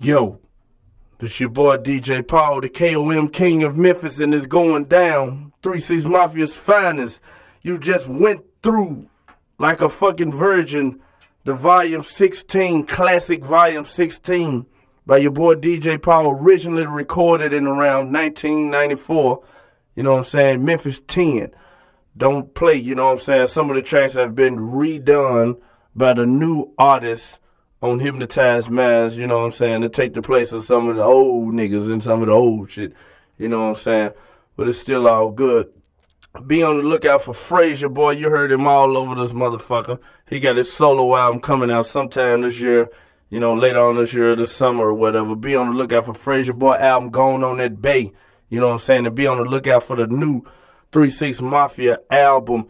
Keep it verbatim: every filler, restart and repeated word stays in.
Yo, this your boy D J Paul, the K O M King of Memphis, and it's going down. three six Mafia's finest. You just went through like a fucking virgin the volume sixteen, classic volume sixteen by your boy D J Paul, originally recorded in around nineteen ninety-four. You know what I'm saying? Memphis ten. Don't play, you know what I'm saying? Some of the tracks have been redone by the new artists on Hypnotized Minds, you know what I'm saying, to take the place of some of the old niggas and some of the old shit, you know what I'm saying, but it's still all good. Be on the lookout for Frazier, boy. You heard him all over this motherfucker. He got his solo album coming out sometime this year, you know, later on this year, this summer or whatever. Be on the lookout for Frazier, boy, album Going on That Bay, you know what I'm saying, and be on the lookout for the new three six Mafia album,